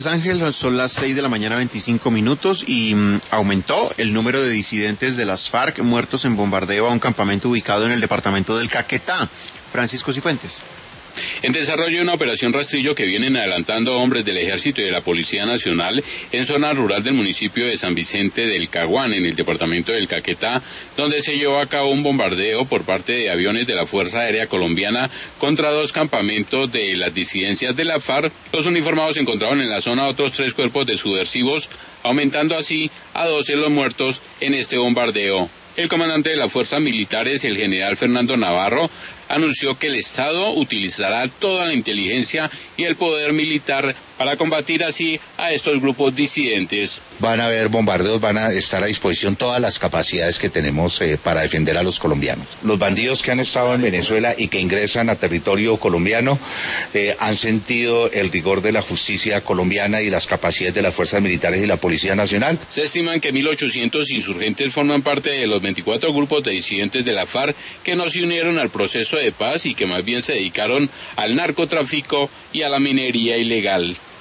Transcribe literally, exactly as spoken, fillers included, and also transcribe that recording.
Ángel, son las seis de la mañana, veinticinco minutos, y mm, aumentó el número de disidentes de las FARC muertos en bombardeo a un campamento ubicado en el departamento del Caquetá. Francisco Cifuentes. En desarrollo de una operación rastrillo que vienen adelantando hombres del Ejército y de la Policía Nacional en zona rural del municipio de San Vicente del Caguán, en el departamento del Caquetá, donde se llevó a cabo un bombardeo por parte de aviones de la Fuerza Aérea Colombiana contra dos campamentos de las disidencias de la FARC. Los uniformados encontraron en la zona otros tres cuerpos de subversivos, aumentando así a doce los muertos en este bombardeo. El comandante de las fuerzas militares, el general Fernando Navarro, anunció que el Estado utilizará toda la inteligencia y el poder militar para combatir así a estos grupos disidentes. Van a haber bombardeos, van a estar a disposición todas las capacidades que tenemos eh, para defender a los colombianos. Los bandidos que han estado en Venezuela y que ingresan a territorio colombiano eh, han sentido el rigor de la justicia colombiana y las capacidades de las fuerzas militares y la Policía Nacional. Se estiman que mil ochocientos insurgentes forman parte de los veinticuatro grupos de disidentes de la FARC que no se unieron al proceso de paz y que más bien se dedicaron al narcotráfico y a la minería ilegal.